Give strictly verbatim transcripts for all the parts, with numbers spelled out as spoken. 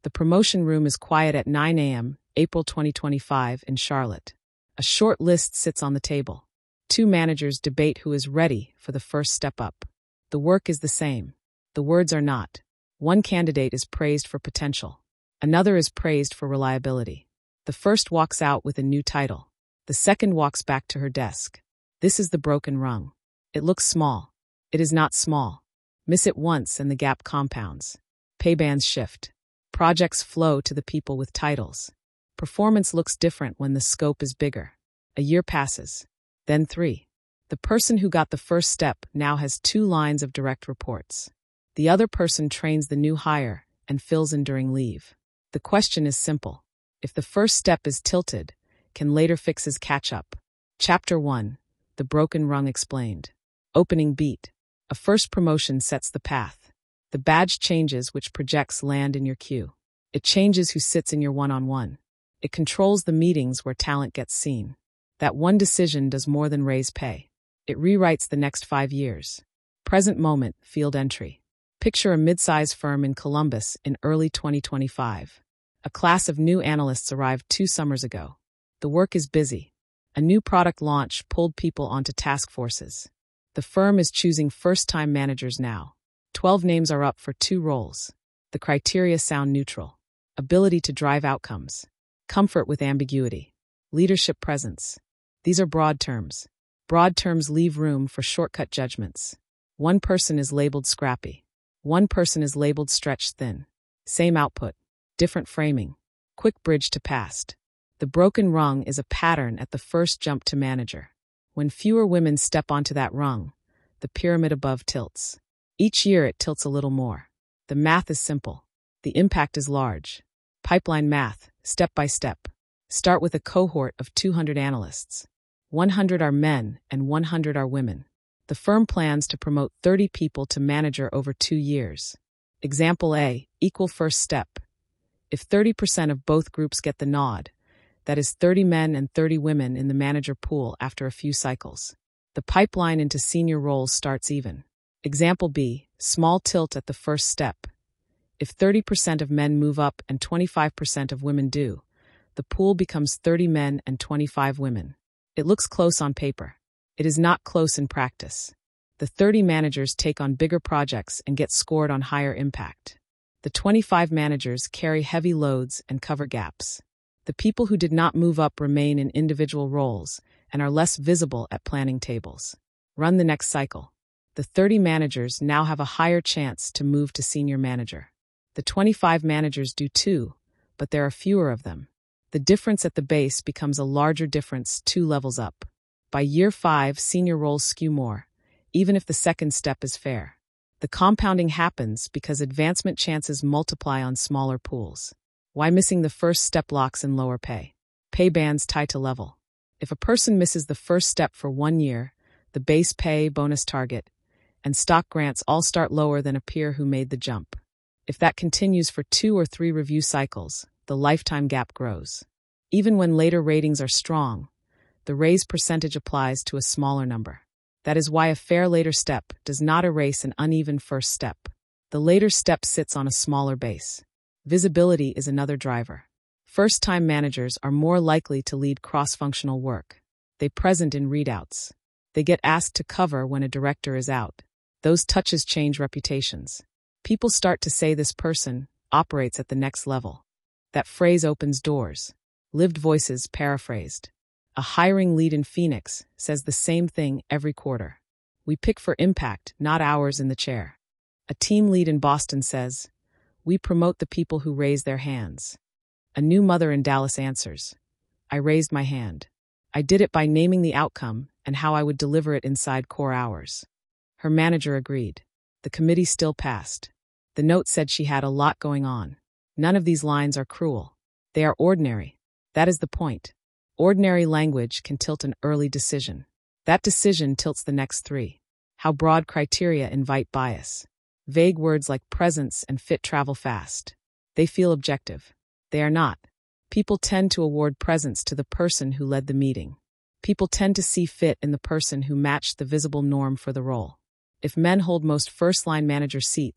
The promotion room is quiet at nine a m, April twenty twenty-five, in Charlotte. A short list sits on the table. Two managers debate who is ready for the first step up. The work is the same. The words are not. One candidate is praised for potential. Another is praised for reliability. The first walks out with a new title. The second walks back to her desk. This is the broken rung. It looks small. It is not small. Miss it once and the gap compounds. Pay bands shift. Projects flow to the people with titles. Performance looks different when the scope is bigger. A year passes. Then three. The person who got the first step now has two lines of direct reports. The other person trains the new hire and fills in during leave. The question is simple. If the first step is tilted, can later fixes catch up? Chapter one. The Broken Rung Explained. Opening beat. A first promotion sets the path. The badge changes, which projects land in your queue. It changes who sits in your one-on-one. It controls the meetings where talent gets seen. That one decision does more than raise pay. It rewrites the next five years. Present moment, field entry. Picture a mid-size firm in Columbus in early twenty twenty-five. A class of new analysts arrived two summers ago. The work is busy. A new product launch pulled people onto task forces. The firm is choosing first-time managers now. Twelve names are up for two roles. The criteria sound neutral. Ability to drive outcomes. Comfort with ambiguity. Leadership presence. These are broad terms. Broad terms leave room for shortcut judgments. One person is labeled scrappy. One person is labeled stretched thin. Same output. Different framing. Quick bridge to past. The broken rung is a pattern at the first jump to manager. When fewer women step onto that rung, the pyramid above tilts. Each year it tilts a little more. The math is simple. The impact is large. Pipeline math, step by step. Start with a cohort of two hundred analysts. one hundred are men and one hundred are women. The firm plans to promote thirty people to manager over two years. Example A, equal first step. If thirty percent of both groups get the nod, that is thirty men and thirty women in the manager pool after a few cycles. The pipeline into senior roles starts even. Example B, small tilt at the first step. If thirty percent of men move up and twenty-five percent of women do, the pool becomes thirty men and twenty-five women. It looks close on paper. It is not close in practice. The thirty managers take on bigger projects and get scored on higher impact. The twenty-five managers carry heavy loads and cover gaps. The people who did not move up remain in individual roles and are less visible at planning tables. Run the next cycle. The thirty managers now have a higher chance to move to senior manager. The twenty-five managers do too, but there are fewer of them. The difference at the base becomes a larger difference two levels up. By year five, senior roles skew more, even if the second step is fair. The compounding happens because advancement chances multiply on smaller pools. Why missing the first step locks in lower pay? Pay bands tie to level. If a person misses the first step for one year, the base pay, bonus target, and stock grants all start lower than a peer who made the jump. If that continues for two or three review cycles, the lifetime gap grows. Even when later ratings are strong, the raise percentage applies to a smaller number. That is why a fair later step does not erase an uneven first step. The later step sits on a smaller base. Visibility is another driver. First-time managers are more likely to lead cross-functional work. They present in readouts. They get asked to cover when a director is out. Those touches change reputations. People start to say this person operates at the next level. That phrase opens doors. Lived voices paraphrased. A hiring lead in Phoenix says the same thing every quarter. We pick for impact, not hours in the chair. A team lead in Boston says, we promote the people who raise their hands. A new mother in Dallas answers, I raised my hand. I did it by naming the outcome and how I would deliver it inside core hours. Her manager agreed. The committee still passed. The note said she had a lot going on. None of these lines are cruel. They are ordinary. That is the point. Ordinary language can tilt an early decision. That decision tilts the next three. How broad criteria invite bias. Vague words like presence and fit travel fast. They feel objective. They are not. People tend to award presence to the person who led the meeting. People tend to see fit in the person who matched the visible norm for the role. If men hold most first-line manager seats,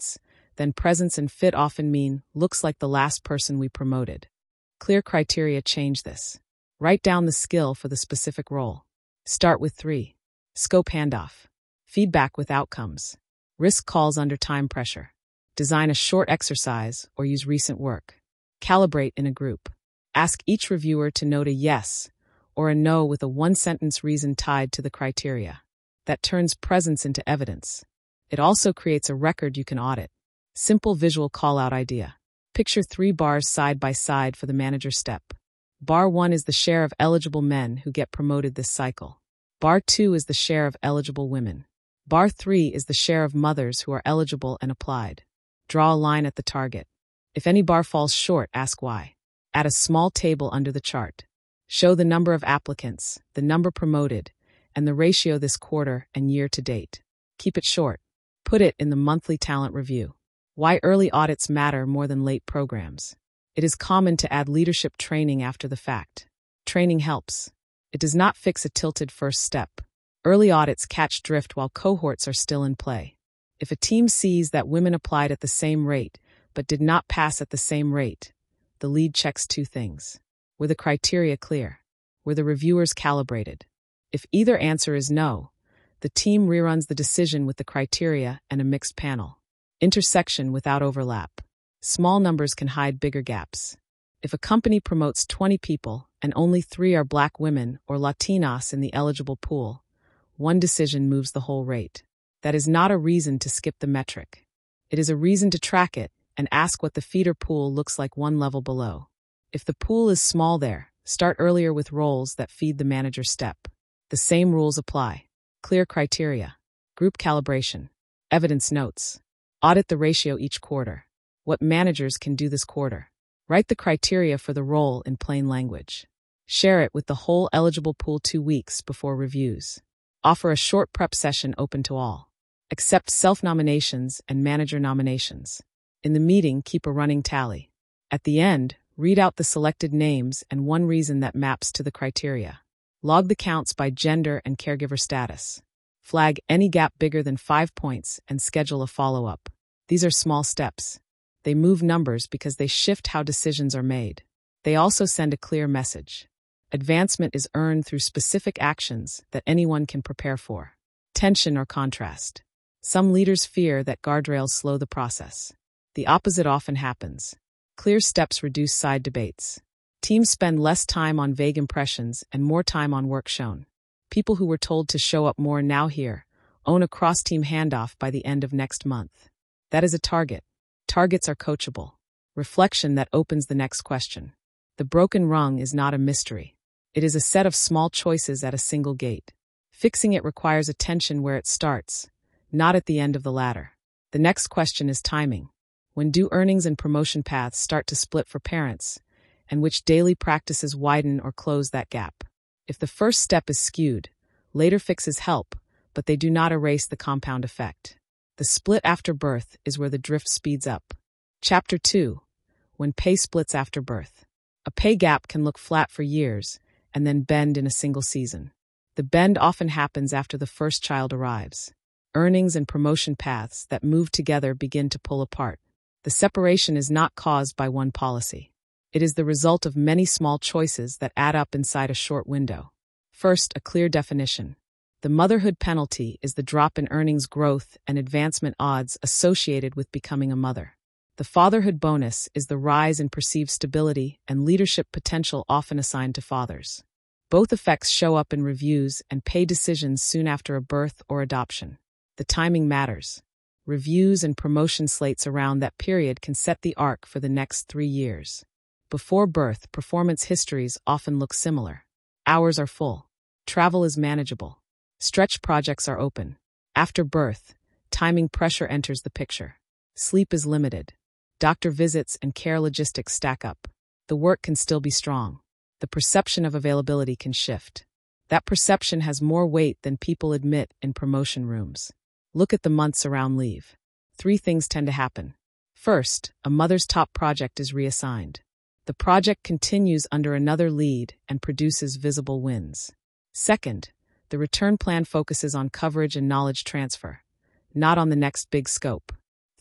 then presence and fit often mean looks like the last person we promoted. Clear criteria change this. Write down the skill for the specific role. Start with three. Scope handoff. Feedback with outcomes. Risk calls under time pressure. Design a short exercise or use recent work. Calibrate in a group. Ask each reviewer to note a yes or a no with a one-sentence reason tied to the criteria. That turns presence into evidence. It also creates a record you can audit. Simple visual call-out idea. Picture three bars side by side for the manager step. Bar one is the share of eligible men who get promoted this cycle. Bar two is the share of eligible women. Bar three is the share of mothers who are eligible and applied. Draw a line at the target. If any bar falls short, ask why. Add a small table under the chart. Show the number of applicants, the number promoted, and the ratio this quarter and year to date. Keep it short. Put it in the monthly talent review. Why early audits matter more than late programs. It is common to add leadership training after the fact. Training helps. It does not fix a tilted first step. Early audits catch drift while cohorts are still in play. If a team sees that women applied at the same rate but did not pass at the same rate, the lead checks two things. Were the criteria clear? Were the reviewers calibrated? If either answer is no, the team reruns the decision with the criteria and a mixed panel. Intersection without overlap. Small numbers can hide bigger gaps. If a company promotes twenty people and only three are Black women or Latinas in the eligible pool, one decision moves the whole rate. That is not a reason to skip the metric. It is a reason to track it and ask what the feeder pool looks like one level below. If the pool is small there, start earlier with roles that feed the manager step. The same rules apply. Clear criteria. Group calibration. Evidence notes. Audit the ratio each quarter. What managers can do this quarter. Write the criteria for the role in plain language. Share it with the whole eligible pool two weeks before reviews. Offer a short prep session open to all. Accept self-nominations and manager nominations. In the meeting, keep a running tally. At the end, read out the selected names and one reason that maps to the criteria. Log the counts by gender and caregiver status. Flag any gap bigger than five points and schedule a follow-up. These are small steps. They move numbers because they shift how decisions are made. They also send a clear message. Advancement is earned through specific actions that anyone can prepare for. Tension or contrast. Some leaders fear that guardrails slow the process. The opposite often happens. Clear steps reduce side debates. Teams spend less time on vague impressions and more time on work shown. People who were told to show up more now here own a cross-team handoff by the end of next month. That is a target. Targets are coachable. Reflection that opens the next question. The broken rung is not a mystery. It is a set of small choices at a single gate. Fixing it requires attention where it starts, not at the end of the ladder. The next question is timing. When do earnings and promotion paths start to split for parents, and which daily practices widen or close that gap? If the first step is skewed, later fixes help, but they do not erase the compound effect. The split after birth is where the drift speeds up. Chapter two. When pay splits after birth. A pay gap can look flat for years and then bend in a single season. The bend often happens after the first child arrives. Earnings and promotion paths that move together begin to pull apart. The separation is not caused by one policy. It is the result of many small choices that add up inside a short window. First, a clear definition. The motherhood penalty is the drop in earnings growth and advancement odds associated with becoming a mother. The fatherhood bonus is the rise in perceived stability and leadership potential often assigned to fathers. Both effects show up in reviews and pay decisions soon after a birth or adoption. The timing matters. Reviews and promotion slates around that period can set the arc for the next three years. Before birth, performance histories often look similar. Hours are full. Travel is manageable. Stretch projects are open. After birth, timing pressure enters the picture. Sleep is limited. Doctor visits and care logistics stack up. The work can still be strong. The perception of availability can shift. That perception has more weight than people admit in promotion rooms. Look at the months around leave. Three things tend to happen. First, a mother's top project is reassigned. The project continues under another lead and produces visible wins. Second, the return plan focuses on coverage and knowledge transfer, not on the next big scope.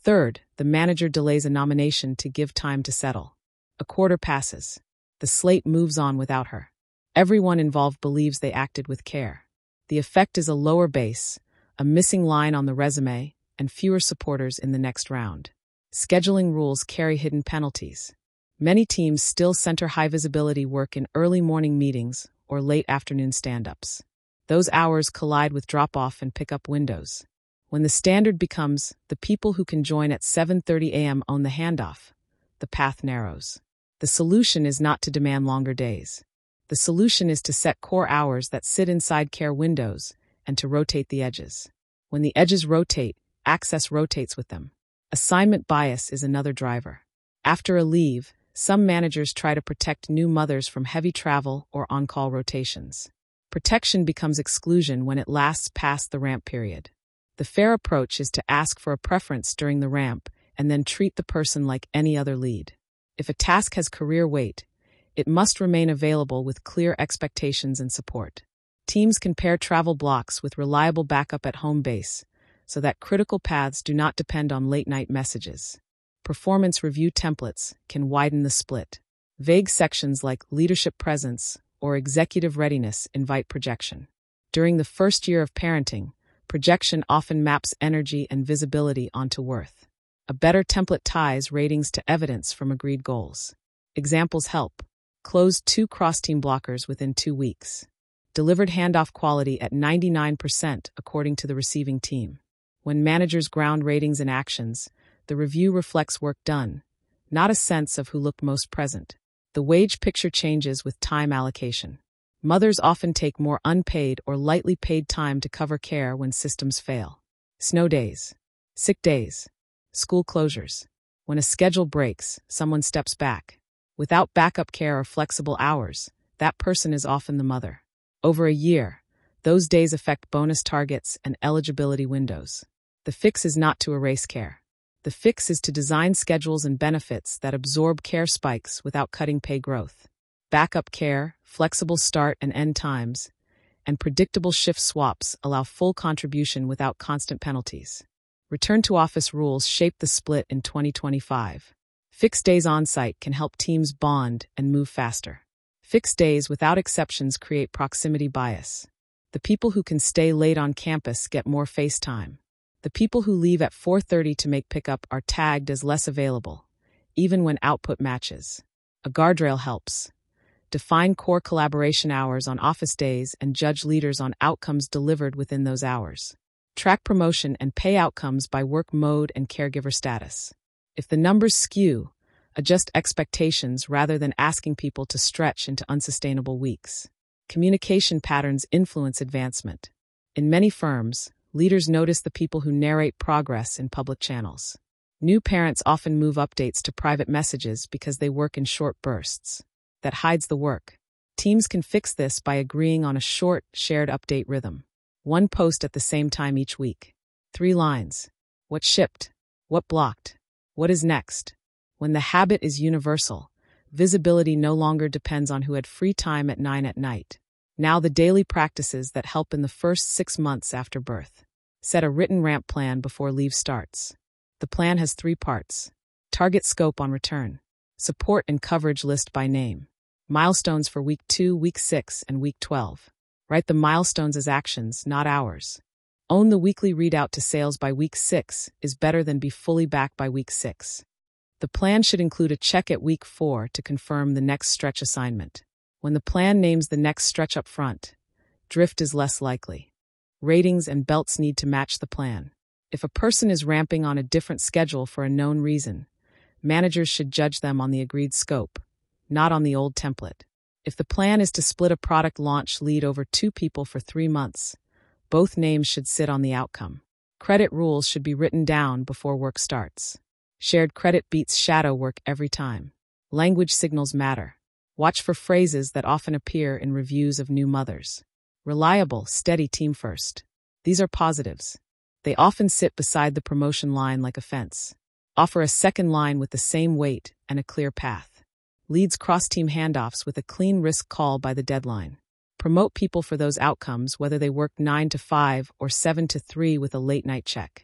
Third, the manager delays a nomination to give time to settle. A quarter passes. The slate moves on without her. Everyone involved believes they acted with care. The effect is a lower base, a missing line on the resume, and fewer supporters in the next round. Scheduling rules carry hidden penalties. Many teams still center high-visibility work in early morning meetings or late afternoon stand-ups. Those hours collide with drop-off and pick-up windows. When the standard becomes the people who can join at seven thirty a m own the handoff, the path narrows. The solution is not to demand longer days. The solution is to set core hours that sit inside care windows and to rotate the edges. When the edges rotate, access rotates with them. Assignment bias is another driver. After a leave, some managers try to protect new mothers from heavy travel or on-call rotations. Protection becomes exclusion when it lasts past the ramp period. The fair approach is to ask for a preference during the ramp and then treat the person like any other lead. If a task has career weight, it must remain available with clear expectations and support. Teams can pair travel blocks with reliable backup at home base so that critical paths do not depend on late-night messages. Performance review templates can widen the split. Vague sections like leadership presence or executive readiness invite projection. During the first year of parenting, projection often maps energy and visibility onto worth. A better template ties ratings to evidence from agreed goals. Examples help. Closed two cross-team blockers within two weeks. Delivered handoff quality at ninety-nine percent according to the receiving team. When managers ground ratings in actions, the review reflects work done, not a sense of who looked most present. The wage picture changes with time allocation. Mothers often take more unpaid or lightly paid time to cover care when systems fail. Snow days, sick days, school closures. When a schedule breaks, someone steps back. Without backup care or flexible hours, that person is often the mother. Over a year, those days affect bonus targets and eligibility windows. The fix is not to erase care. The fix is to design schedules and benefits that absorb care spikes without cutting pay growth. Backup care, flexible start and end times, and predictable shift swaps allow full contribution without constant penalties. Return to office rules shape the split in twenty twenty-five. Fixed days on-site can help teams bond and move faster. Fixed days without exceptions create proximity bias. The people who can stay late on campus get more face time. The people who leave at four thirty to make pickup are tagged as less available, even when output matches. A guardrail helps. Define core collaboration hours on office days and judge leaders on outcomes delivered within those hours. Track promotion and pay outcomes by work mode and caregiver status. If the numbers skew, adjust expectations rather than asking people to stretch into unsustainable weeks. Communication patterns influence advancement. In many firms, leaders notice the people who narrate progress in public channels. New parents often move updates to private messages because they work in short bursts. That hides the work. Teams can fix this by agreeing on a short, shared update rhythm. One post at the same time each week. Three lines. What shipped? What blocked? What is next? When the habit is universal, visibility no longer depends on who had free time at nine at night. Now the daily practices that help in the first six months after birth. Set a written ramp plan before leave starts. The plan has three parts. Target scope on return. Support and coverage list by name. Milestones for week two, week six, and week twelve. Write the milestones as actions, not hours. Own the weekly readout to sales by week six is better than be fully back by week six. The plan should include a check at week four to confirm the next stretch assignment. When the plan names the next stretch up front, drift is less likely. Ratings and belts need to match the plan. If a person is ramping on a different schedule for a known reason, managers should judge them on the agreed scope, not on the old template. If the plan is to split a product launch lead over two people for three months, both names should sit on the outcome. Credit rules should be written down before work starts. Shared credit beats shadow work every time. Language signals matter. Watch for phrases that often appear in reviews of new mothers. Reliable, steady team first. These are positives. They often sit beside the promotion line like a fence. Offer a second line with the same weight and a clear path. Leads cross-team handoffs with a clean risk call by the deadline. Promote people for those outcomes whether they work nine to five or seven to three with a late-night check.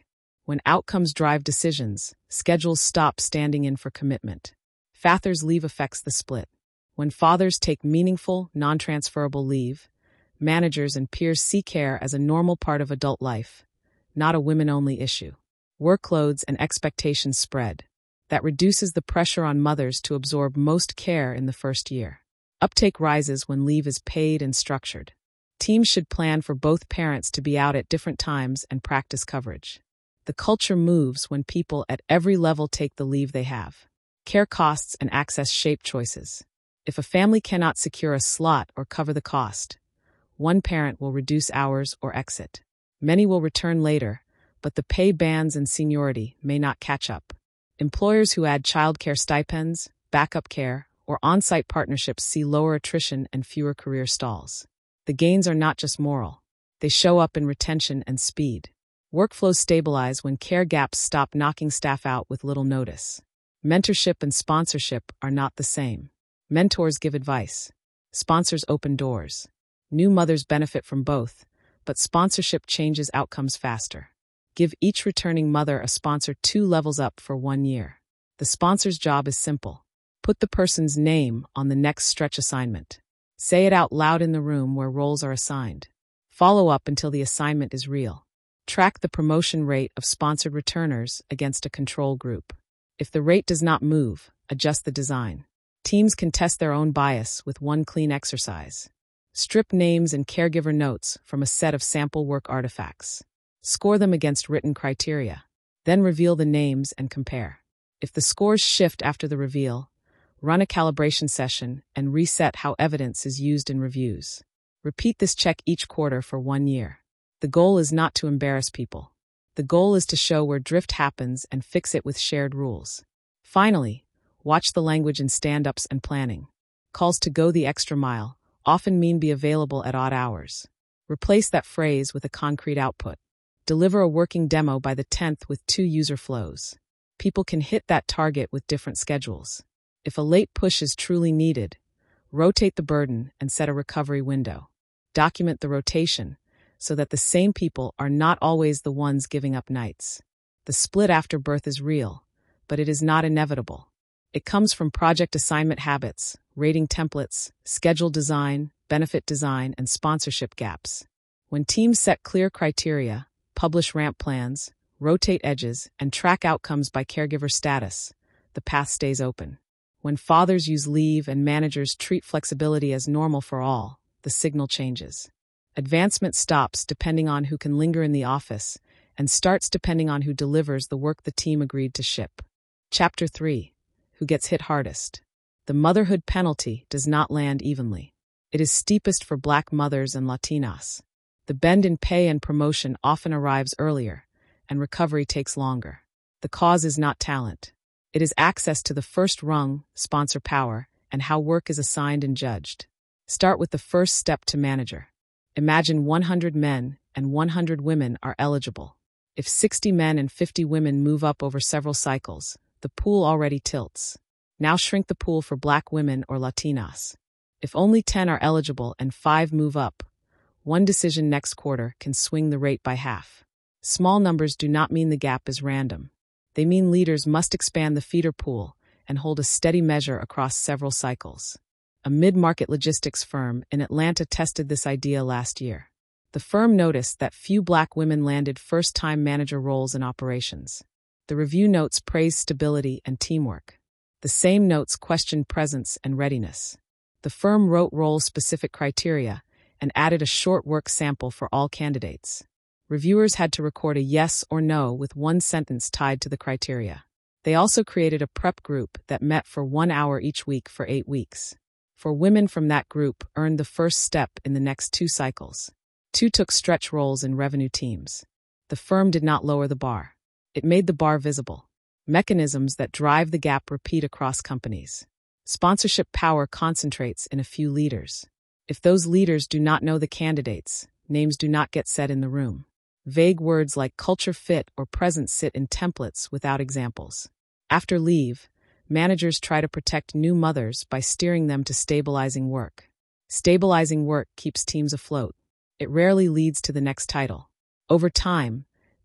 When outcomes drive decisions, schedules stop standing in for commitment. Father's leave affects the split. When fathers take meaningful, non-transferable leave, managers and peers see care as a normal part of adult life, not a women-only issue. Workloads and expectations spread. That reduces the pressure on mothers to absorb most care in the first year. Uptake rises when leave is paid and structured. Teams should plan for both parents to be out at different times and practice coverage. The culture moves when people at every level take the leave they have. Care costs and access shape choices. If a family cannot secure a slot or cover the cost, one parent will reduce hours or exit. Many will return later, but the pay bands and seniority may not catch up. Employers who add childcare stipends, backup care, or on-site partnerships see lower attrition and fewer career stalls. The gains are not just moral. They show up in retention and speed. Workflows stabilize when care gaps stop knocking staff out with little notice. Mentorship and sponsorship are not the same. Mentors give advice. Sponsors open doors. New mothers benefit from both, but sponsorship changes outcomes faster. Give each returning mother a sponsor two levels up for one year. The sponsor's job is simple. Put the person's name on the next stretch assignment. Say it out loud in the room where roles are assigned. Follow up until the assignment is real. Track the promotion rate of sponsored returners against a control group. If the rate does not move, adjust the design. Teams can test their own bias with one clean exercise. Strip names and caregiver notes from a set of sample work artifacts. Score them against written criteria. Then reveal the names and compare. If the scores shift after the reveal, run a calibration session and reset how evidence is used in reviews. Repeat this check each quarter for one year. The goal is not to embarrass people. The goal is to show where drift happens and fix it with shared rules. Finally, watch the language in stand-ups and planning. Calls to go the extra mile often mean be available at odd hours. Replace that phrase with a concrete output. Deliver a working demo by the tenth with two user flows. People can hit that target with different schedules. If a late push is truly needed, rotate the burden and set a recovery window. Document the rotation so that the same people are not always the ones giving up nights. The split after birth is real, but it is not inevitable. It comes from project assignment habits, rating templates, schedule design, benefit design, and sponsorship gaps. When teams set clear criteria, publish ramp plans, rotate edges, and track outcomes by caregiver status, the path stays open. When fathers use leave and managers treat flexibility as normal for all, the signal changes. Advancement stops depending on who can linger in the office and starts depending on who delivers the work the team agreed to ship. Chapter three. Who gets hit hardest? The motherhood penalty does not land evenly. It is steepest for Black mothers and Latinas. The bend in pay and promotion often arrives earlier, and recovery takes longer. The cause is not talent. It is access to the first rung, sponsor power, and how work is assigned and judged. Start with the first step to manager. Imagine one hundred men and one hundred women are eligible. If sixty men and fifty women move up over several cycles, the pool already tilts. Now shrink the pool for Black women or Latinas. If only ten are eligible and five move up, one decision next quarter can swing the rate by half. Small numbers do not mean the gap is random. They mean leaders must expand the feeder pool and hold a steady measure across several cycles. A mid-market logistics firm in Atlanta tested this idea last year. The firm noticed that few Black women landed first-time manager roles in operations. The review notes praised stability and teamwork. The same notes questioned presence and readiness. The firm wrote role-specific criteria and added a short work sample for all candidates. Reviewers had to record a yes or no with one sentence tied to the criteria. They also created a prep group that met for one hour each week for eight weeks. Four women from that group earned the first step in the next two cycles. Two took stretch roles in revenue teams. The firm did not lower the bar. It made the bar visible. Mechanisms that drive the gap repeat across companies. Sponsorship power concentrates in a few leaders. If those leaders do not know the candidates, names do not get said in the room. Vague words like culture fit or presence sit in templates without examples. After leave, managers try to protect new mothers by steering them to stabilizing work. Stabilizing work keeps teams afloat. It rarely leads to the next title. Over time,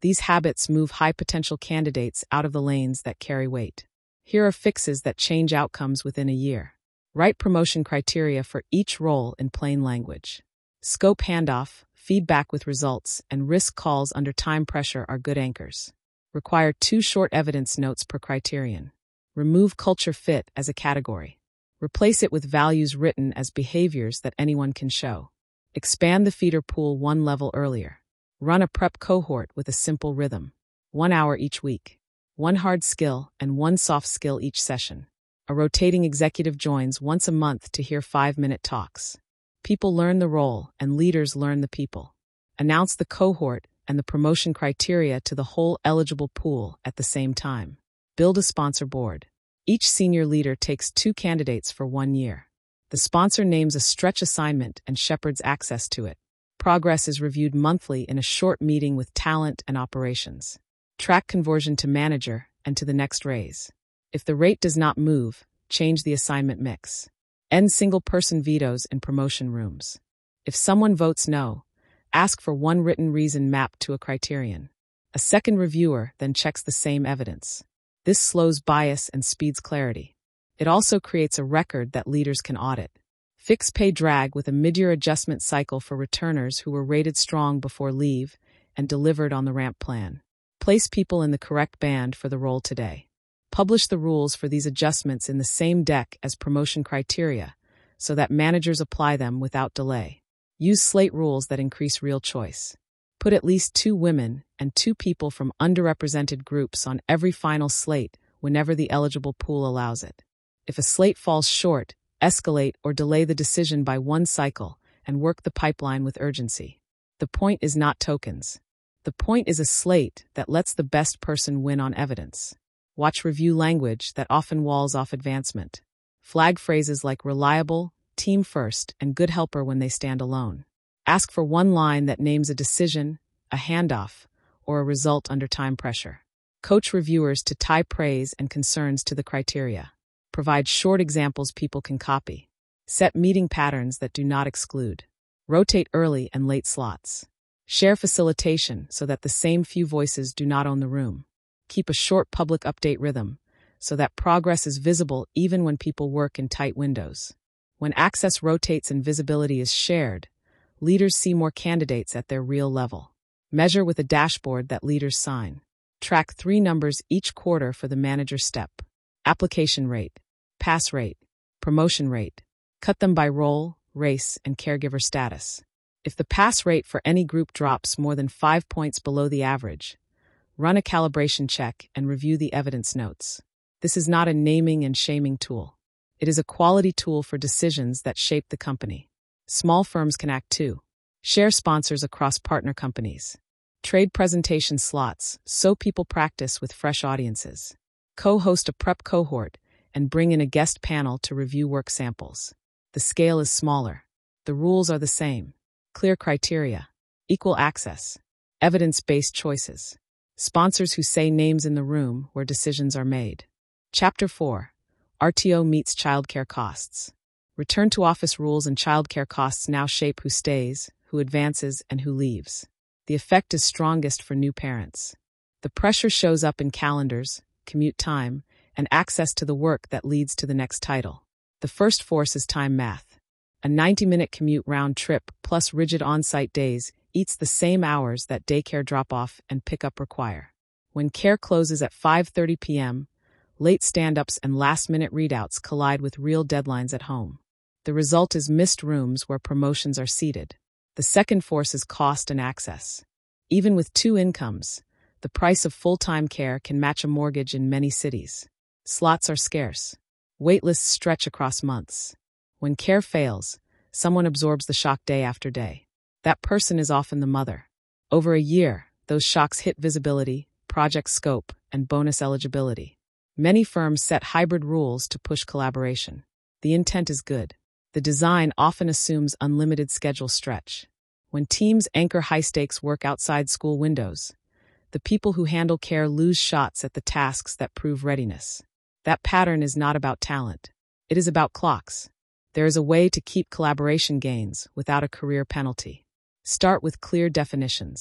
These habits move high-potential candidates out of the lanes that carry weight. Here are fixes that change outcomes within a year. Write promotion criteria for each role in plain language. Scope handoff, feedback with results, and risk calls under time pressure are good anchors. Require two short evidence notes per criterion. Remove culture fit as a category. Replace it with values written as behaviors that anyone can show. Expand the feeder pool one level earlier. Run a prep cohort with a simple rhythm. One hour each week. One hard skill and one soft skill each session. A rotating executive joins once a month to hear five-minute talks. People learn the role and leaders learn the people. Announce the cohort and the promotion criteria to the whole eligible pool at the same time. Build a sponsor board. Each senior leader takes two candidates for one year. The sponsor names a stretch assignment and shepherds access to it. Progress is reviewed monthly in a short meeting with talent and operations. Track conversion to manager and to the next raise. If the rate does not move, change the assignment mix. End single-person vetoes in promotion rooms. If someone votes no, ask for one written reason mapped to a criterion. A second reviewer then checks the same evidence. This slows bias and speeds clarity. It also creates a record that leaders can audit. Fix pay drag with a mid-year adjustment cycle for returners who were rated strong before leave and delivered on the ramp plan. Place people in the correct band for the role today. Publish the rules for these adjustments in the same deck as promotion criteria so that managers apply them without delay. Use slate rules that increase real choice. Put at least two women and two people from underrepresented groups on every final slate whenever the eligible pool allows it. If a slate falls short, escalate or delay the decision by one cycle and work the pipeline with urgency. The point is not tokens. The point is a slate that lets the best person win on evidence. Watch review language that often walls off advancement. Flag phrases like reliable, team first, and good helper when they stand alone. Ask for one line that names a decision, a handoff, or a result under time pressure. Coach reviewers to tie praise and concerns to the criteria. Provide short examples people can copy. Set meeting patterns that do not exclude. Rotate early and late slots. Share facilitation so that the same few voices do not own the room. Keep a short public update rhythm so that progress is visible even when people work in tight windows. When access rotates and visibility is shared, leaders see more candidates at their real level. Measure with a dashboard that leaders sign. Track three numbers each quarter for the manager step. Application rate, pass rate, promotion rate. Cut them by role, race, and caregiver status. If the pass rate for any group drops more than five points below the average, run a calibration check and review the evidence notes. This is not a naming and shaming tool. It is a quality tool for decisions that shape the company. Small firms can act too. Share sponsors across partner companies. Trade presentation slots so people practice with fresh audiences. Co-host a prep cohort and bring in a guest panel to review work samples. The scale is smaller. The rules are the same. Clear criteria. Equal access. Evidence-based choices. Sponsors who say names in the room where decisions are made. Chapter four. R T O meets childcare costs. Return to office rules and childcare costs now shape who stays, who advances, and who leaves. The effect is strongest for new parents. The pressure shows up in calendars, commute time, and access to the work that leads to the next title. The first force is time math. A ninety-minute commute round trip plus rigid on-site days eats the same hours that daycare drop-off and pickup require. When care closes at five thirty p.m., late stand-ups and last-minute readouts collide with real deadlines at home. The result is missed rooms where promotions are seated. The second force is cost and access. Even with two incomes, the price of full-time care can match a mortgage in many cities. Slots are scarce. Waitlists stretch across months. When care fails, someone absorbs the shock day after day. That person is often the mother. Over a year, those shocks hit visibility, project scope, and bonus eligibility. Many firms set hybrid rules to push collaboration. The intent is good. The design often assumes unlimited schedule stretch. When teams anchor high-stakes work outside school windows, the people who handle care lose shots at the tasks that prove readiness. That pattern is not about talent. It is about clocks. There is a way to keep collaboration gains without a career penalty. Start with clear definitions.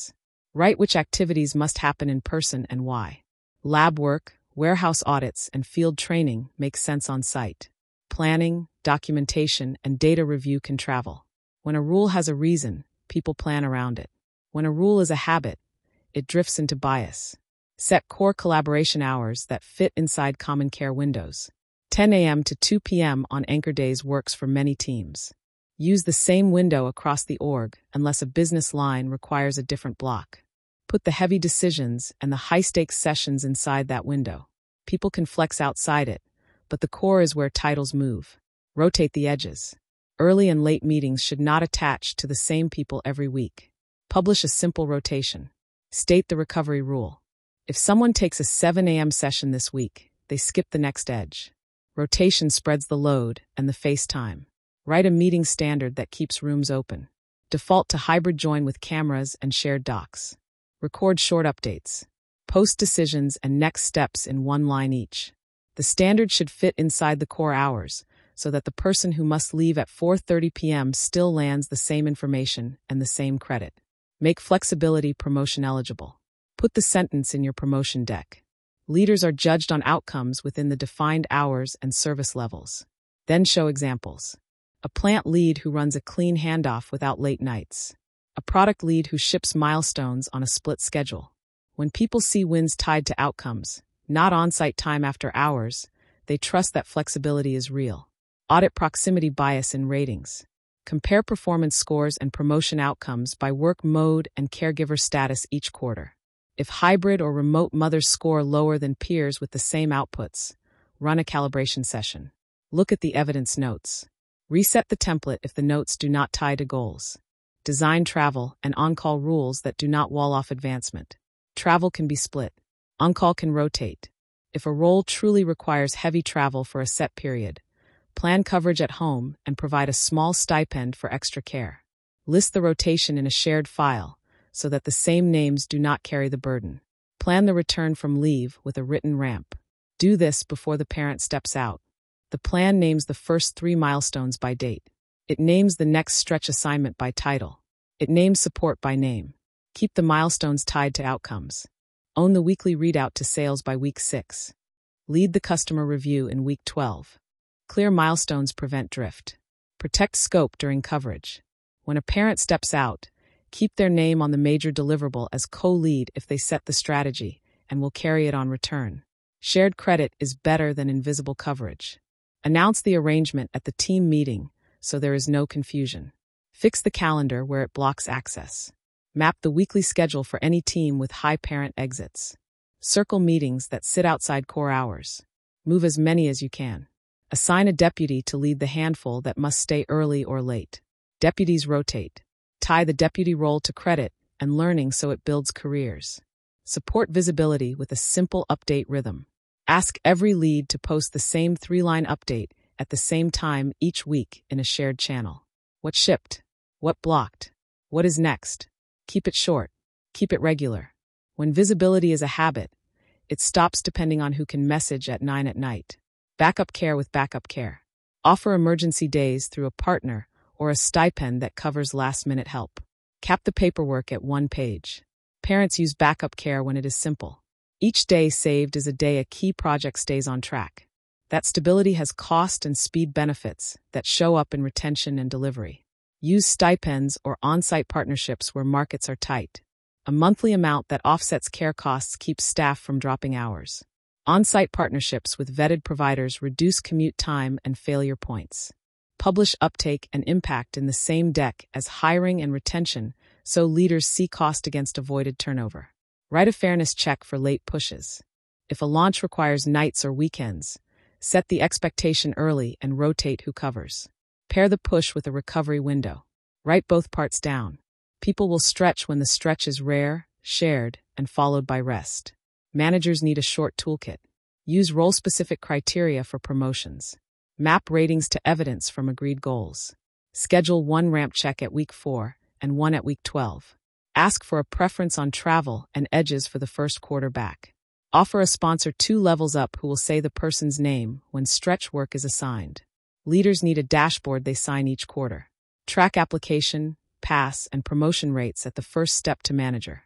Write which activities must happen in person and why. Lab work, warehouse audits, and field training make sense on site. Planning, documentation, and data review can travel. When a rule has a reason, people plan around it. When a rule is a habit, it drifts into bias. Set core collaboration hours that fit inside common care windows. ten a m to two p m on anchor days works for many teams. Use the same window across the org unless a business line requires a different block. Put the heavy decisions and the high-stakes sessions inside that window. People can flex outside it, but the core is where titles move. Rotate the edges. Early and late meetings should not attach to the same people every week. Publish a simple rotation. State the recovery rule. If someone takes a seven a m session this week, they skip the next edge. Rotation spreads the load and the face time. Write a meeting standard that keeps rooms open. Default to hybrid join with cameras and shared docs. Record short updates. Post decisions and next steps in one line each. The standard should fit inside the core hours, so that the person who must leave at four thirty p m still lands the same information and the same credit. Make flexibility promotion eligible. Put the sentence in your promotion deck. Leaders are judged on outcomes within the defined hours and service levels. Then show examples. A plant lead who runs a clean handoff without late nights. A product lead who ships milestones on a split schedule. When people see wins tied to outcomes, not on-site time after hours, they trust that flexibility is real. Audit proximity bias in ratings. Compare performance scores and promotion outcomes by work mode and caregiver status each quarter. If hybrid or remote mothers score lower than peers with the same outputs, run a calibration session. Look at the evidence notes. Reset the template if the notes do not tie to goals. Design travel and on-call rules that do not wall off advancement. Travel can be split. On-call can rotate. If a role truly requires heavy travel for a set period, plan coverage at home and provide a small stipend for extra care. List the rotation in a shared file so that the same names do not carry the burden. Plan the return from leave with a written ramp. Do this before the parent steps out. The plan names the first three milestones by date. It names the next stretch assignment by title. It names support by name. Keep the milestones tied to outcomes. Own the weekly readout to sales by week six. Lead the customer review in week twelve. Clear milestones prevent drift. Protect scope during coverage. When a parent steps out, keep their name on the major deliverable as co-lead if they set the strategy and will carry it on return. Shared credit is better than invisible coverage. Announce the arrangement at the team meeting so there is no confusion. Fix the calendar where it blocks access. Map the weekly schedule for any team with high parent exits. Circle meetings that sit outside core hours. Move as many as you can. Assign a deputy to lead the handful that must stay early or late. Deputies rotate. Tie the deputy role to credit and learning so it builds careers. Support visibility with a simple update rhythm. Ask every lead to post the same three-line update at the same time each week in a shared channel. What shipped? What blocked? What is next? Keep it short. Keep it regular. When visibility is a habit, it stops depending on who can message at nine at night. Backup care with backup care. Offer emergency days through a partner or a stipend that covers last-minute help. Cap the paperwork at one page. Parents use backup care when it is simple. Each day saved is a day a key project stays on track. That stability has cost and speed benefits that show up in retention and delivery. Use stipends or on-site partnerships where markets are tight. A monthly amount that offsets care costs keeps staff from dropping hours. On-site partnerships with vetted providers reduce commute time and failure points. Publish uptake and impact in the same deck as hiring and retention so leaders see cost against avoided turnover. Write a fairness check for late pushes. If a launch requires nights or weekends, set the expectation early and rotate who covers. Pair the push with a recovery window. Write both parts down. People will stretch when the stretch is rare, shared, and followed by rest. Managers need a short toolkit. Use role-specific criteria for promotions. Map ratings to evidence from agreed goals. Schedule one ramp check at week four and one at week twelve. Ask for a preference on travel and edges for the first quarter back. Offer a sponsor two levels up who will say the person's name when stretch work is assigned. Leaders need a dashboard they sign each quarter. Track application, pass, and promotion rates at the first step to manager.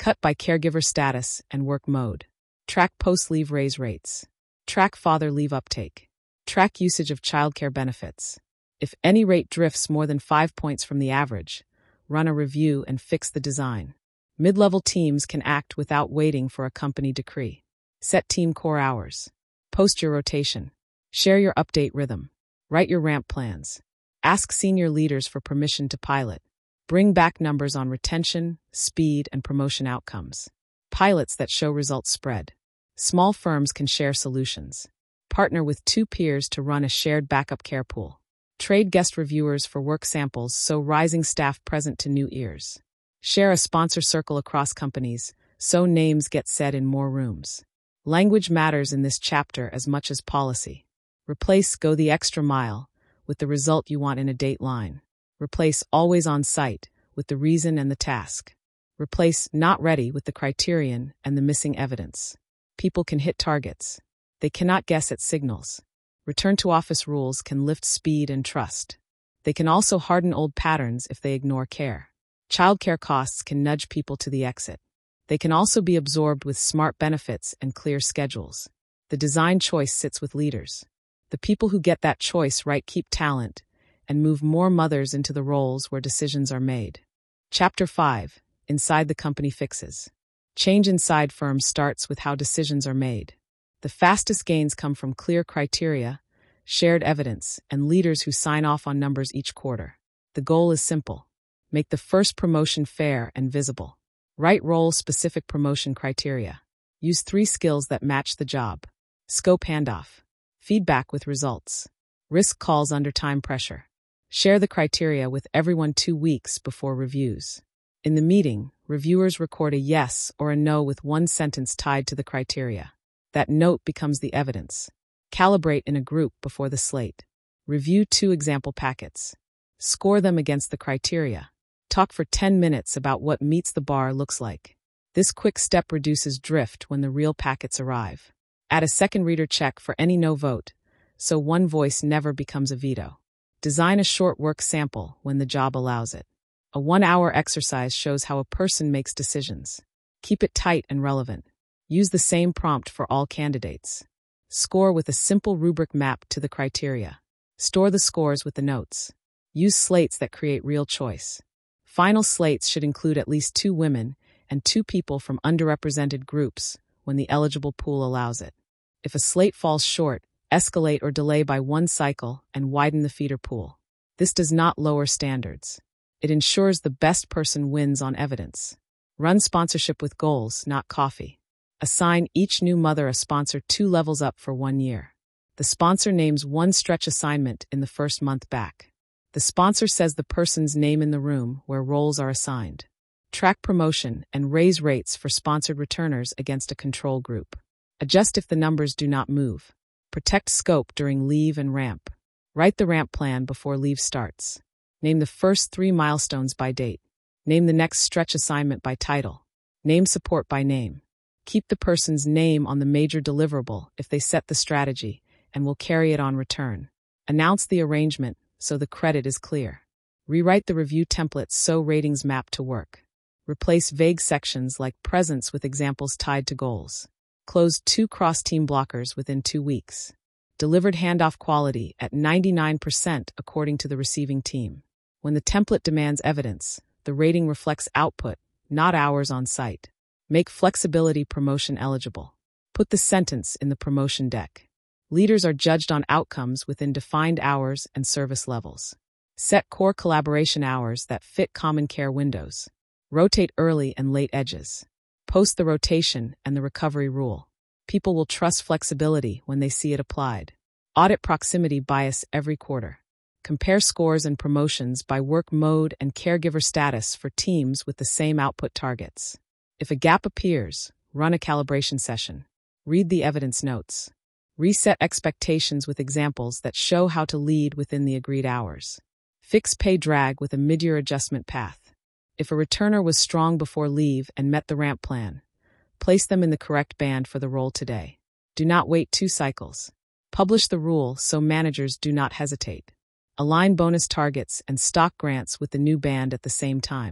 Cut by caregiver status and work mode. Track post-leave raise rates. Track father leave uptake. Track usage of childcare benefits. If any rate drifts more than five points from the average, run a review and fix the design. Mid-level teams can act without waiting for a company decree. Set team core hours. Post your rotation. Share your update rhythm. Write your ramp plans. Ask senior leaders for permission to pilot. Bring back numbers on retention, speed, and promotion outcomes. Pilots that show results spread. Small firms can share solutions. Partner with two peers to run a shared backup care pool. Trade guest reviewers for work samples so rising staff present to new ears. Share a sponsor circle across companies so names get said in more rooms. Language matters in this chapter as much as policy. Replace "go the extra mile" with the result you want in a date line. Replace "always on site" with the reason and the task. Replace "not ready" with the criterion and the missing evidence. People can hit targets. They cannot guess at signals. Return to office rules can lift speed and trust. They can also harden old patterns if they ignore care. Childcare costs can nudge people to the exit. They can also be absorbed with smart benefits and clear schedules. The design choice sits with leaders. The people who get that choice right keep talent and move more mothers into the roles where decisions are made. Chapter five. Inside the company fixes. Change inside firms starts with how decisions are made. The fastest gains come from clear criteria, shared evidence, and leaders who sign off on numbers each quarter. The goal is simple. Make the first promotion fair and visible. Write role-specific promotion criteria. Use three skills that match the job. Scope handoff. Feedback with results. Risk calls under time pressure. Share the criteria with everyone two weeks before reviews. In the meeting, reviewers record a yes or a no with one sentence tied to the criteria. That note becomes the evidence. Calibrate in a group before the slate. Review two example packets. Score them against the criteria. Talk for ten minutes about what meets the bar looks like. This quick step reduces drift when the real packets arrive. Add a second reader check for any no vote, so one voice never becomes a veto. Design a short work sample when the job allows it. A one-hour exercise shows how a person makes decisions. Keep it tight and relevant. Use the same prompt for all candidates. Score with a simple rubric mapped to the criteria. Store the scores with the notes. Use slates that create real choice. Final slates should include at least two women and two people from underrepresented groups when the eligible pool allows it. If a slate falls short, escalate or delay by one cycle and widen the feeder pool. This does not lower standards. It ensures the best person wins on evidence. Run sponsorship with goals, not coffee. Assign each new mother a sponsor two levels up for one year. The sponsor names one stretch assignment in the first month back. The sponsor says the person's name in the room where roles are assigned. Track promotion and raise rates for sponsored returners against a control group. Adjust if the numbers do not move. Protect scope during leave and ramp. Write the ramp plan before leave starts. Name the first three milestones by date. Name the next stretch assignment by title. Name support by name. Keep the person's name on the major deliverable if they set the strategy and will carry it on return. Announce the arrangement so the credit is clear. Rewrite the review templates so ratings map to work. Replace vague sections like presence with examples tied to goals. Close two cross-team blockers within two weeks. Delivered handoff quality at ninety-nine percent according to the receiving team. When the template demands evidence, the rating reflects output, not hours on site. Make flexibility promotion eligible. Put the sentence in the promotion deck. Leaders are judged on outcomes within defined hours and service levels. Set core collaboration hours that fit common care windows. Rotate early and late edges. Post the rotation and the recovery rule. People will trust flexibility when they see it applied. Audit proximity bias every quarter. Compare scores and promotions by work mode and caregiver status for teams with the same output targets. If a gap appears, run a calibration session. Read the evidence notes. Reset expectations with examples that show how to lead within the agreed hours. Fix pay drag with a mid-year adjustment path. If a returner was strong before leave and met the ramp plan, place them in the correct band for the role today. Do not wait two cycles. Publish the rule so managers do not hesitate. Align bonus targets and stock grants with the new band at the same time.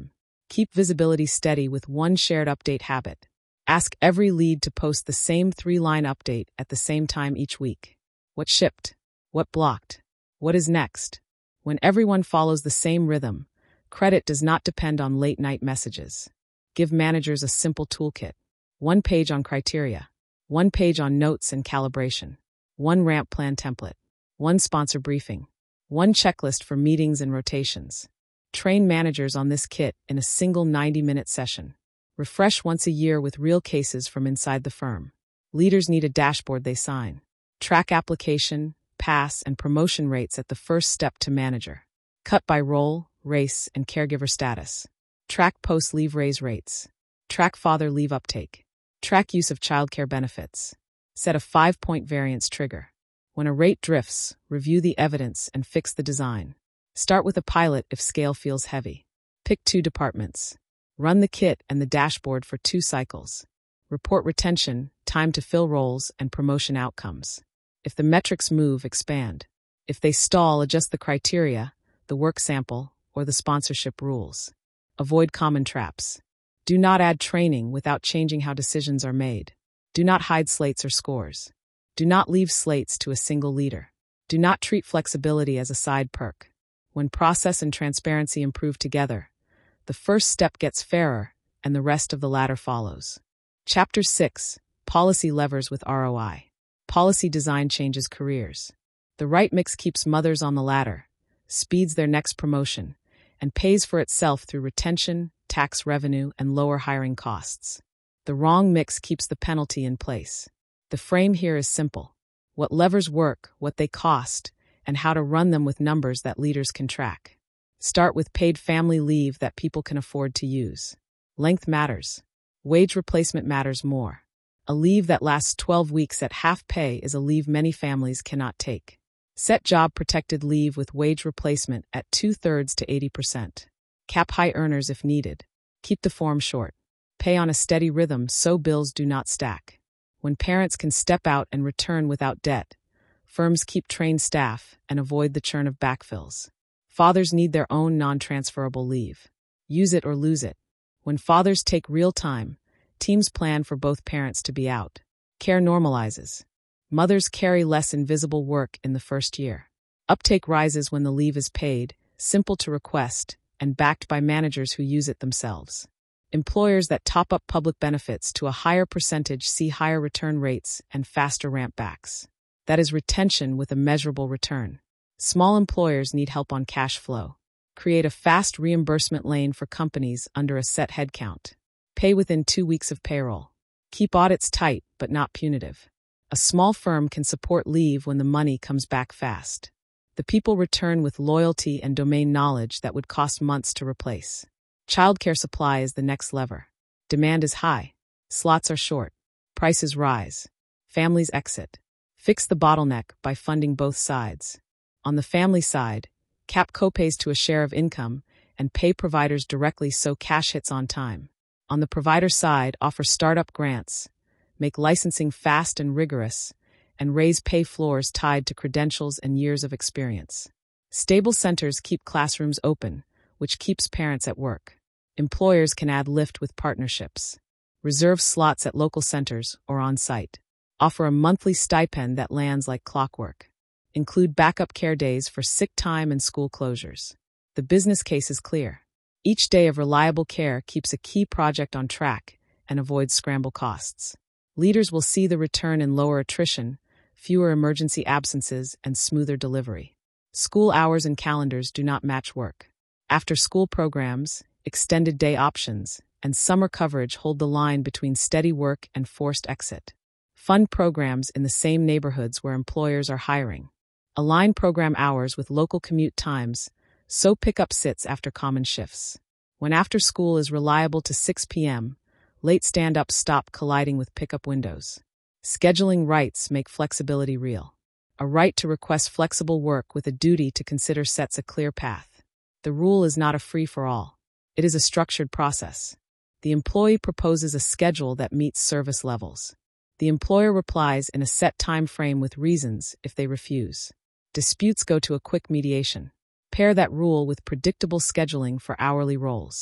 Keep visibility steady with one shared update habit. Ask every lead to post the same three-line update at the same time each week. What shipped? What blocked? What is next? When everyone follows the same rhythm, credit does not depend on late-night messages. Give managers a simple toolkit. One page on criteria. One page on notes and calibration. One ramp plan template. One sponsor briefing. One checklist for meetings and rotations. Train managers on this kit in a single ninety-minute session. Refresh once a year with real cases from inside the firm. Leaders need a dashboard they sign. Track application, pass, and promotion rates at the first step to manager. Cut by role, race, and caregiver status. Track post-leave raise rates. Track father leave uptake. Track use of childcare benefits. Set a five-point variance trigger. When a rate drifts, review the evidence and fix the design. Start with a pilot if scale feels heavy. Pick two departments. Run the kit and the dashboard for two cycles. Report retention, time to fill roles, and promotion outcomes. If the metrics move, expand. If they stall, adjust the criteria, the work sample, or the sponsorship rules. Avoid common traps. Do not add training without changing how decisions are made. Do not hide slates or scores. Do not leave slates to a single leader. Do not treat flexibility as a side perk. When process and transparency improve together, the first step gets fairer, and the rest of the ladder follows. Chapter six. Policy Levers with R O I. Policy design changes careers. The right mix keeps mothers on the ladder, speeds their next promotion, and pays for itself through retention, tax revenue, and lower hiring costs. The wrong mix keeps the penalty in place. The frame here is simple. What levers work, what they cost, and how to run them with numbers that leaders can track. Start with paid family leave that people can afford to use. Length matters. Wage replacement matters more. A leave that lasts twelve weeks at half pay is a leave many families cannot take. Set job-protected leave with wage replacement at two-thirds to eighty percent. Cap high earners if needed. Keep the form short. Pay on a steady rhythm so bills do not stack. When parents can step out and return without debt, firms keep trained staff and avoid the churn of backfills. Fathers need their own non-transferable leave. Use it or lose it. When fathers take real time, teams plan for both parents to be out. Care normalizes. Mothers carry less invisible work in the first year. Uptake rises when the leave is paid, simple to request, and backed by managers who use it themselves. Employers that top up public benefits to a higher percentage see higher return rates and faster ramp backs. That is retention with a measurable return. Small employers need help on cash flow. Create a fast reimbursement lane for companies under a set headcount. Pay within two weeks of payroll. Keep audits tight but not punitive. A small firm can support leave when the money comes back fast. The people return with loyalty and domain knowledge that would cost months to replace. Childcare supply is the next lever. Demand is high. Slots are short. Prices rise. Families exit. Fix the bottleneck by funding both sides. On the family side, cap copays to a share of income and pay providers directly so cash hits on time. On the provider side, offer startup grants, make licensing fast and rigorous, and raise pay floors tied to credentials and years of experience. Stable centers keep classrooms open, which keeps parents at work. Employers can add lift with partnerships. Reserve slots at local centers or on-site. Offer a monthly stipend that lands like clockwork. Include backup care days for sick time and school closures. The business case is clear. Each day of reliable care keeps a key project on track and avoids scramble costs. Leaders will see the return in lower attrition, fewer emergency absences, and smoother delivery. School hours and calendars do not match work. After-school programs, extended day options, and summer coverage hold the line between steady work and forced exit. Fund programs in the same neighborhoods where employers are hiring. Align program hours with local commute times, so pickup sits after common shifts. When after school is reliable to six p.m., late stand-ups stop colliding with pickup windows. Scheduling rights make flexibility real. A right to request flexible work with a duty to consider sets a clear path. The rule is not a free-for-all. It is a structured process. The employee proposes a schedule that meets service levels. The employer replies in a set time frame with reasons if they refuse. Disputes go to a quick mediation. Pair that rule with predictable scheduling for hourly roles.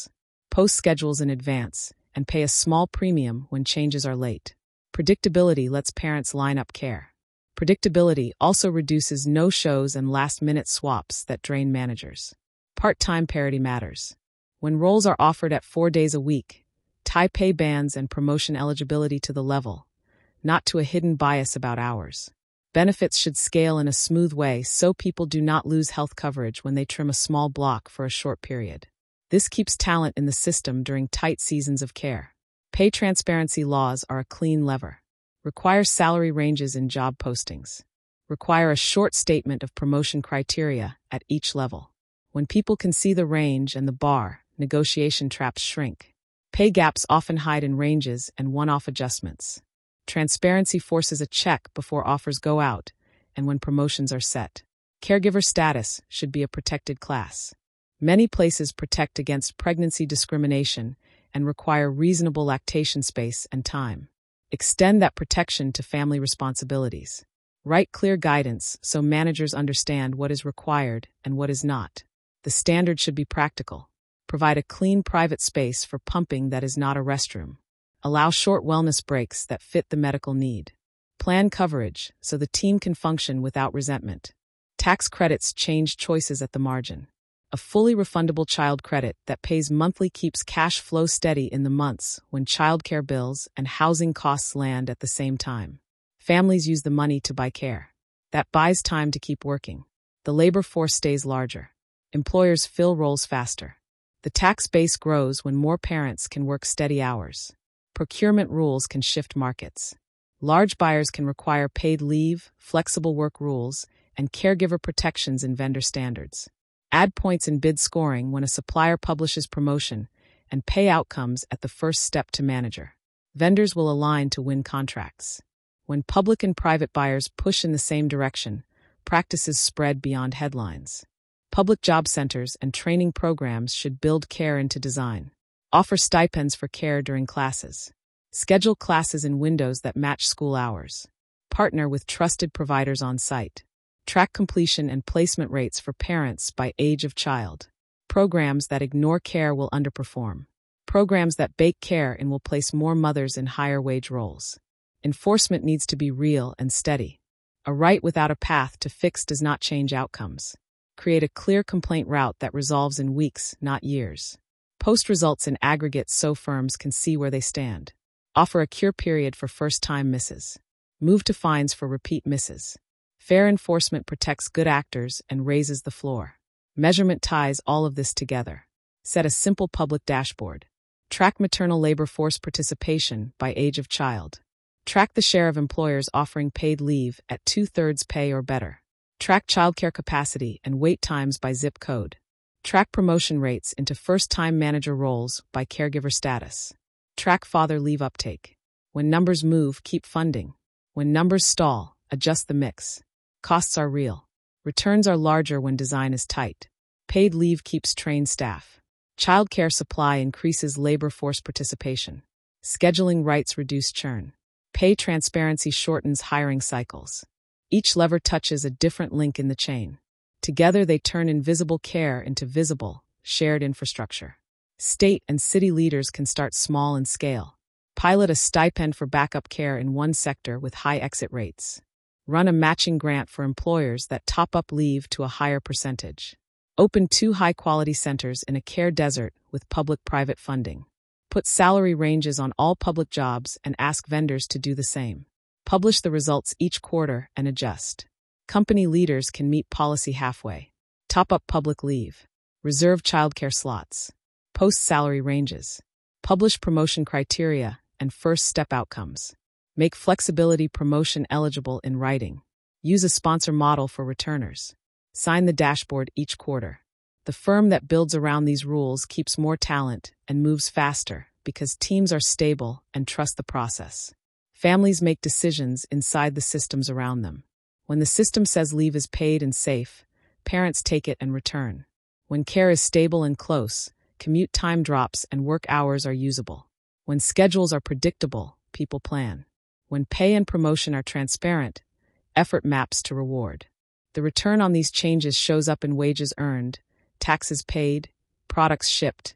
Post schedules in advance, and pay a small premium when changes are late. Predictability lets parents line up care. Predictability also reduces no-shows and last-minute swaps that drain managers. Part-time parity matters. When roles are offered at four days a week, tie pay bands and promotion eligibility to the level, not to a hidden bias about hours. Benefits should scale in a smooth way so people do not lose health coverage when they trim a small block for a short period. This keeps talent in the system during tight seasons of care. Pay transparency laws are a clean lever. Require salary ranges in job postings. Require a short statement of promotion criteria at each level. When people can see the range and the bar, negotiation traps shrink. Pay gaps often hide in ranges and one-off adjustments. Transparency forces a check before offers go out and when promotions are set. Caregiver status should be a protected class. Many places protect against pregnancy discrimination and require reasonable lactation space and time. Extend that protection to family responsibilities. Write clear guidance so managers understand what is required and what is not. The standard should be practical. Provide a clean private space for pumping that is not a restroom. Allow short wellness breaks that fit the medical need. Plan coverage so the team can function without resentment. Tax credits change choices at the margin. A fully refundable child credit that pays monthly keeps cash flow steady in the months when childcare bills and housing costs land at the same time. Families use the money to buy care. That buys time to keep working. The labor force stays larger. Employers fill roles faster. The tax base grows when more parents can work steady hours. Procurement rules can shift markets. Large buyers can require paid leave, flexible work rules, and caregiver protections in vendor standards. Add points in bid scoring when a supplier publishes promotion, and pay outcomes at the first step to manager. Vendors will align to win contracts. When public and private buyers push in the same direction, practices spread beyond headlines. Public job centers and training programs should build care into design. Offer stipends for care during classes. Schedule classes in windows that match school hours. Partner with trusted providers on site. Track completion and placement rates for parents by age of child. Programs that ignore care will underperform. Programs that bake care in will place more mothers in higher wage roles. Enforcement needs to be real and steady. A right without a path to fix does not change outcomes. Create a clear complaint route that resolves in weeks, not years. Post results in aggregate so firms can see where they stand. Offer a cure period for first-time misses. Move to fines for repeat misses. Fair enforcement protects good actors and raises the floor. Measurement ties all of this together. Set a simple public dashboard. Track maternal labor force participation by age of child. Track the share of employers offering paid leave at two-thirds pay or better. Track childcare capacity and wait times by zip code. Track promotion rates into first-time manager roles by caregiver status. Track father leave uptake. When numbers move, keep funding. When numbers stall, adjust the mix. Costs are real. Returns are larger when design is tight. Paid leave keeps trained staff. Childcare supply increases labor force participation. Scheduling rights reduce churn. Pay transparency shortens hiring cycles. Each lever touches a different link in the chain. Together they turn invisible care into visible, shared infrastructure. State and city leaders can start small and scale. Pilot a stipend for backup care in one sector with high exit rates. Run a matching grant for employers that top up leave to a higher percentage. Open two high-quality centers in a care desert with public-private funding. Put salary ranges on all public jobs and ask vendors to do the same. Publish the results each quarter and adjust. Company leaders can meet policy halfway. Top up public leave. Reserve childcare slots. Post salary ranges. Publish promotion criteria and first step outcomes. Make flexibility promotion eligible in writing. Use a sponsor model for returners. Sign the dashboard each quarter. The firm that builds around these rules keeps more talent and moves faster because teams are stable and trust the process. Families make decisions inside the systems around them. When the system says leave is paid and safe, parents take it and return. When care is stable and close, commute time drops and work hours are usable. When schedules are predictable, people plan. When pay and promotion are transparent, effort maps to reward. The return on these changes shows up in wages earned, taxes paid, products shipped,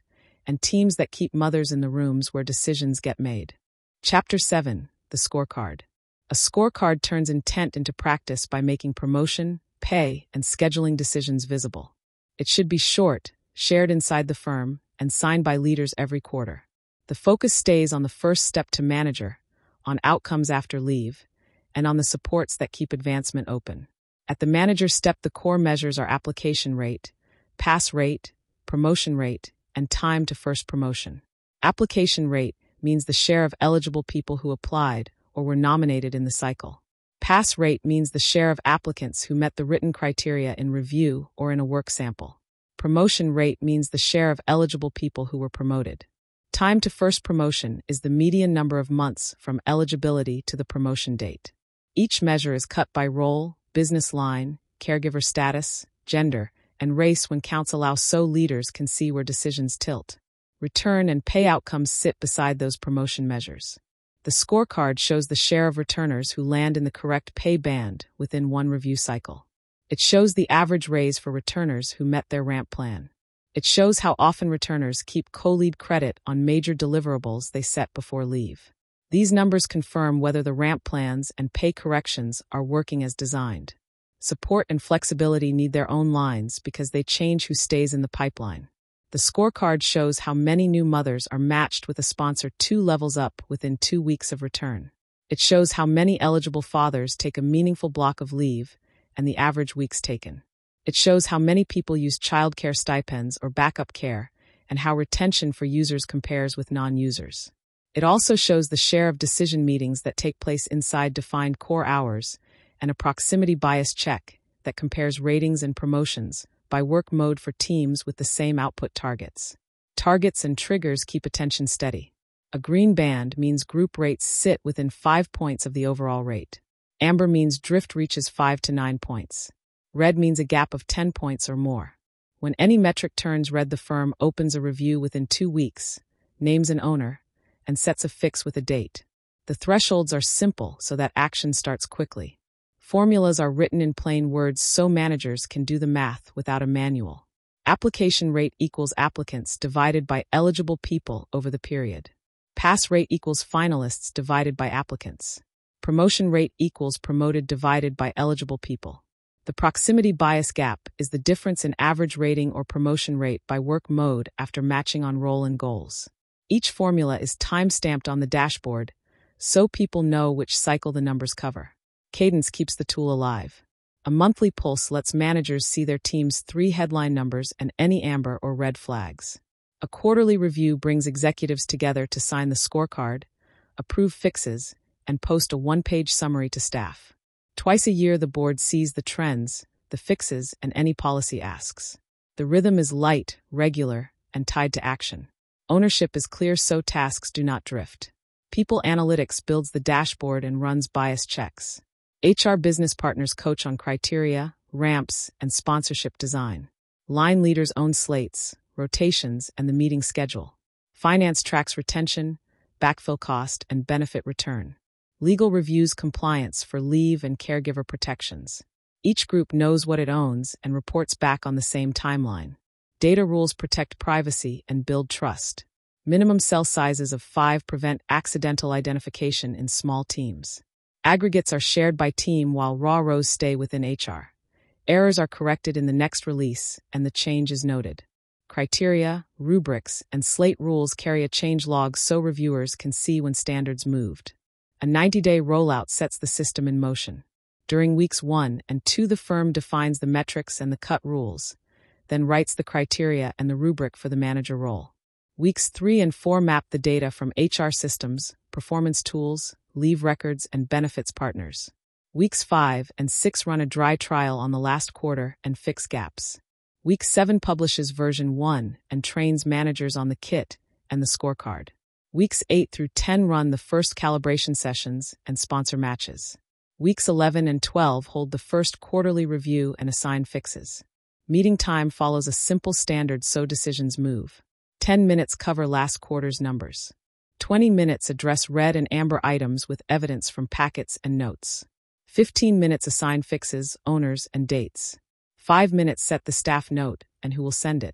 and teams that keep mothers in the rooms where decisions get made. Chapter seven. The Scorecard. A scorecard turns intent into practice by making promotion, pay, and scheduling decisions visible. It should be short, shared inside the firm, and signed by leaders every quarter. The focus stays on the first step to manager, on outcomes after leave, and on the supports that keep advancement open. At the manager step, the core measures are application rate, pass rate, promotion rate, and time to first promotion. Application rate means the share of eligible people who applied or were nominated in the cycle. Pass rate means the share of applicants who met the written criteria in review or in a work sample. Promotion rate means the share of eligible people who were promoted. Time to first promotion is the median number of months from eligibility to the promotion date. Each measure is cut by role, business line, caregiver status, gender, and race when counts allow so leaders can see where decisions tilt. Return and pay outcomes sit beside those promotion measures. The scorecard shows the share of returners who land in the correct pay band within one review cycle. It shows the average raise for returners who met their ramp plan. It shows how often returners keep co-lead credit on major deliverables they set before leave. These numbers confirm whether the ramp plans and pay corrections are working as designed. Support and flexibility need their own lines because they change who stays in the pipeline. The scorecard shows how many new mothers are matched with a sponsor two levels up within two weeks of return. It shows how many eligible fathers take a meaningful block of leave and the average weeks taken. It shows how many people use childcare stipends or backup care and how retention for users compares with non-users. It also shows the share of decision meetings that take place inside defined core hours and a proximity bias check that compares ratings and promotions by work mode for teams with the same output targets. Targets and triggers keep attention steady. A green band means group rates sit within five points of the overall rate. Amber means drift reaches five to nine points. Red means a gap of ten points or more. When any metric turns red, the firm opens a review within two weeks, names an owner, and sets a fix with a date. The thresholds are simple so that action starts quickly. Formulas are written in plain words so managers can do the math without a manual. Application rate equals applicants divided by eligible people over the period. Pass rate equals finalists divided by applicants. Promotion rate equals promoted divided by eligible people. The proximity bias gap is the difference in average rating or promotion rate by work mode after matching on role and goals. Each formula is time-stamped on the dashboard, so people know which cycle the numbers cover. Cadence keeps the tool alive. A monthly pulse lets managers see their team's three headline numbers and any amber or red flags. A quarterly review brings executives together to sign the scorecard, approve fixes, and post a one-page summary to staff. Twice a year, the board sees the trends, the fixes, and any policy asks. The rhythm is light, regular, and tied to action. Ownership is clear so tasks do not drift. People Analytics builds the dashboard and runs bias checks. H R business partners coach on criteria, ramps, and sponsorship design. Line leaders own slates, rotations, and the meeting schedule. Finance tracks retention, backfill cost, and benefit return. Legal reviews compliance for leave and caregiver protections. Each group knows what it owns and reports back on the same timeline. Data rules protect privacy and build trust. Minimum cell sizes of five prevent accidental identification in small teams. Aggregates are shared by team while raw rows stay within H R. Errors are corrected in the next release, and the change is noted. Criteria, rubrics, and slate rules carry a change log so reviewers can see when standards moved. A ninety-day rollout sets the system in motion. During weeks one and two, the firm defines the metrics and the cut rules, then writes the criteria and the rubric for the manager role. Weeks three and four map the data from H R systems, performance tools, leave records, and benefits partners. Weeks five and six run a dry trial on the last quarter and fix gaps. Week seven publishes version one and trains managers on the kit and the scorecard. Weeks eight through ten run the first calibration sessions and sponsor matches. Weeks eleven and twelve hold the first quarterly review and assign fixes. Meeting time follows a simple standard so decisions move. ten minutes cover last quarter's numbers. twenty minutes address red and amber items with evidence from packets and notes. fifteen minutes assign fixes, owners, and dates. five minutes set the staff note and who will send it.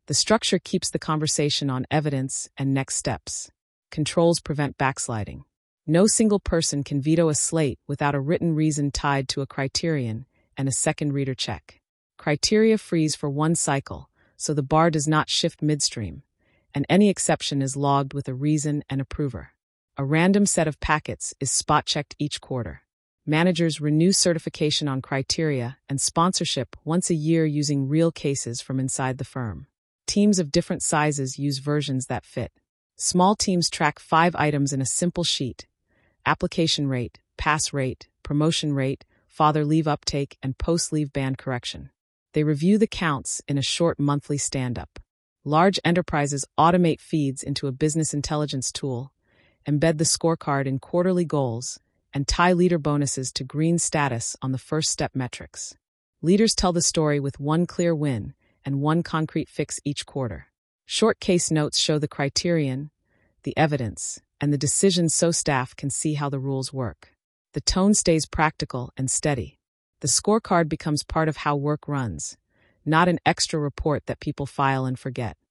The structure keeps the conversation on evidence and next steps. Controls prevent backsliding. No single person can veto a slate without a written reason tied to a criterion and a second reader check. Criteria freeze for one cycle, so the bar does not shift midstream, and any exception is logged with a reason and approver. A random set of packets is spot-checked each quarter. Managers renew certification on criteria and sponsorship once a year using real cases from inside the firm. Teams of different sizes use versions that fit. Small teams track five items in a simple sheet: application rate, pass rate, promotion rate, father leave uptake, and post-leave band correction. They review the counts in a short monthly stand-up. Large enterprises automate feeds into a business intelligence tool, embed the scorecard in quarterly goals, and tie leader bonuses to green status on the first step metrics. Leaders tell the story with one clear win and one concrete fix each quarter. Short case notes show the criterion, the evidence, and the decisions so staff can see how the rules work. The tone stays practical and steady. The scorecard becomes part of how work runs, not an extra report that people file and forget.